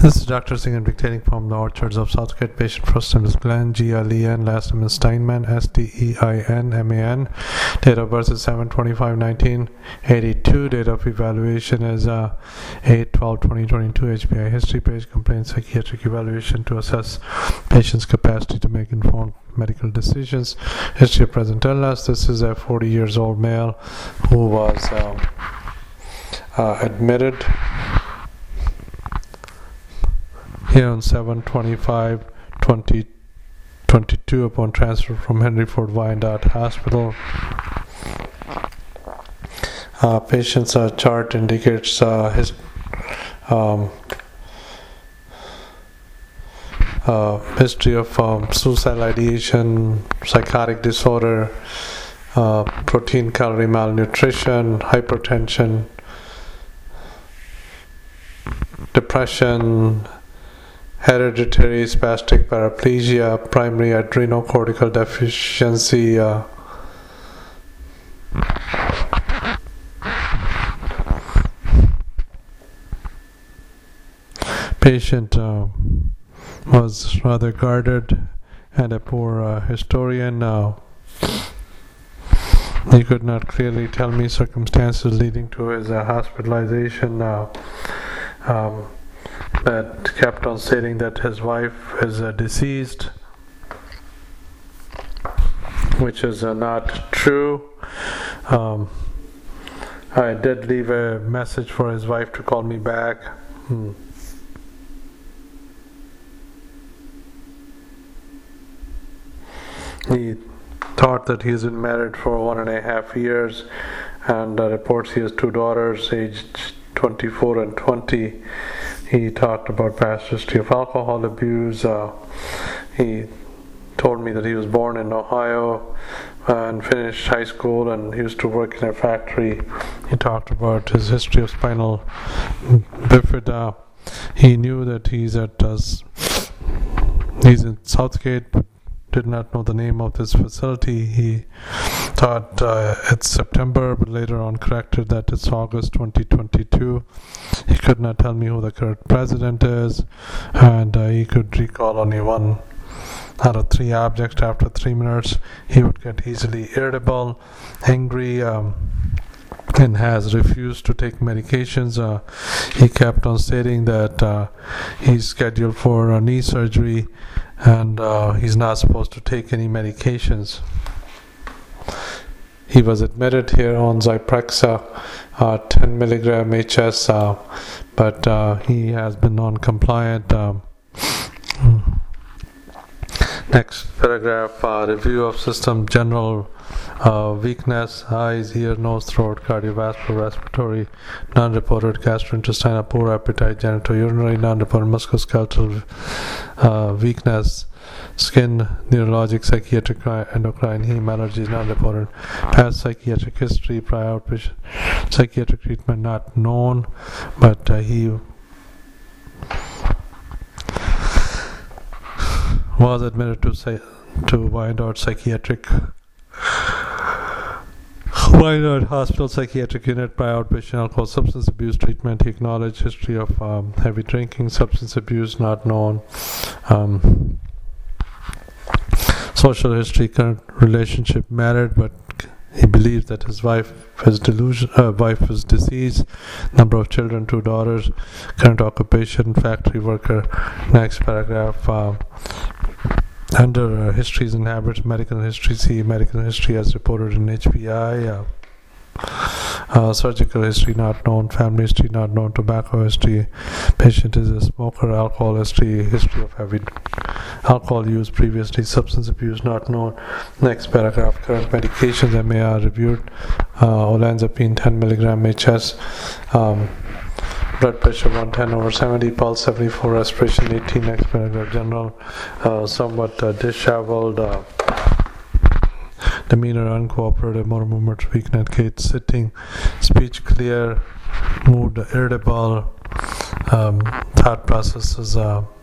This is Dr. Singh dictating from the Orchards of Southgate. Patient first name is Glenn, G-L-E-N, last name is Steinman, S-T-E-I-N-M-A-N. Date of birth is 7/25/1982. Date of evaluation is 8/12/2022. HPI history page complaint psychiatric evaluation to assess patient's capacity to make informed medical decisions. History of present illness. This is a 40 years old male who was admitted here on 7/25/2022 upon transfer from Henry Ford Wyandotte Hospital. Patient's chart indicates his history of suicidal ideation, psychotic disorder, protein calorie malnutrition, hypertension, depression, hereditary spastic paraplegia, primary adrenocortical deficiency, patient was rather guarded and a poor historian. He could not clearly tell me circumstances leading to his hospitalization, but kept on stating that his wife is deceased, which is not true. I did leave a message for his wife to call me back. He thought that he's been married for 1.5 years and reports he has 2 daughters aged 24 and 20. He talked about past history of alcohol abuse. He told me that he was born in Ohio and finished high school and he used to work in a factory. He talked about his history of spinal bifida. He knew that he's in Southgate, but did not know the name of this facility. He thought it's September, but later on corrected that it's August 2022. He could not tell me who the current president is, and he could recall only 1 out of 3 objects. After 3 minutes, he would get easily irritable, angry, and has refused to take medications. He kept on stating that he's scheduled for knee surgery and he's not supposed to take any medications. He was admitted here on Zyprexa 10 milligram HS, but he has been non-compliant. Next paragraph, review of system, general weakness, eyes, ear, nose, throat, cardiovascular, respiratory, non-reported gastrointestinal, poor appetite, genitourinary, non-reported musculoskeletal weakness, skin, neurologic, psychiatric, endocrine, heme, allergies, non-reported, past psychiatric history, prior outpatient psychiatric treatment not known, but he was admitted to Wyandotte Wyandotte Hospital Psychiatric Unit, prior outpatient alcohol substance abuse treatment. He acknowledged history of heavy drinking, substance abuse not known, social history, current relationship, married, but he believes that his wife is deceased. Number of children, 2 daughters. Current occupation, factory worker. Next paragraph. Under histories and habits, medical history, see medical history as reported in HPI. Surgical history not known, family history not known, tobacco history, patient is a smoker, alcohol history, history of heavy alcohol use previously, substance abuse not known. Next paragraph, current medications, MAR reviewed, olanzapine 10 milligram HS, blood pressure 110/70, pulse 74, respiration 18. Next paragraph, general, somewhat disheveled, demeanor uncooperative, motor movements weakness, gait, sitting, speech clear, mood irritable, thought processes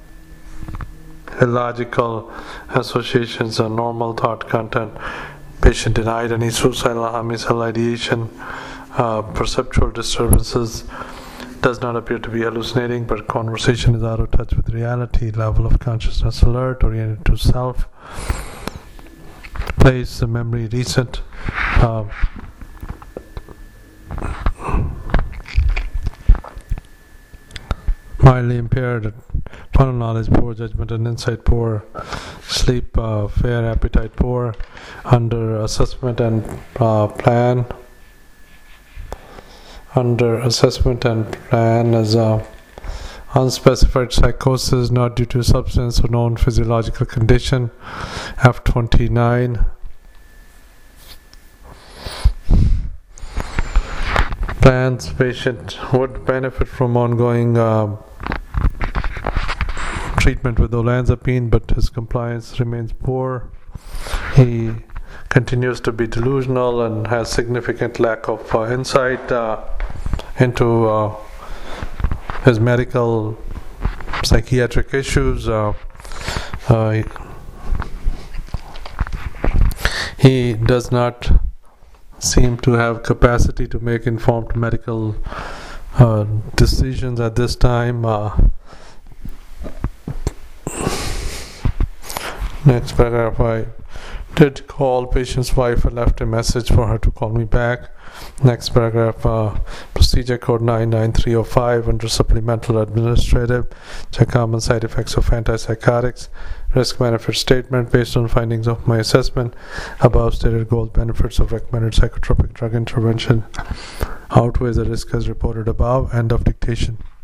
illogical, associations normal thought content. Patient denied any suicidal, homicidal ideation, perceptual disturbances, does not appear to be hallucinating, but conversation is out of touch with reality. Level of consciousness alert, oriented to self. Place the memory recent. Mildly impaired, final knowledge poor, judgment and insight poor, sleep fair, appetite poor, under assessment and plan. Under assessment and plan as unspecified psychosis not due to substance or known physiological condition. F29. Plans patient would benefit from ongoing treatment with olanzapine, but his compliance remains poor. He continues to be delusional and has significant lack of insight into his medical psychiatric issues. He does not seem to have capacity to make informed medical decisions at this time. Next paragraph. I did call patient's wife and left a message for her to call me back. Next paragraph. Procedure code 99305 under supplemental administrative. Check common side effects of antipsychotics. Risk benefit statement based on findings of my assessment. Above stated goal benefits of recommended psychotropic drug intervention outweighs the risk as reported above. End of dictation.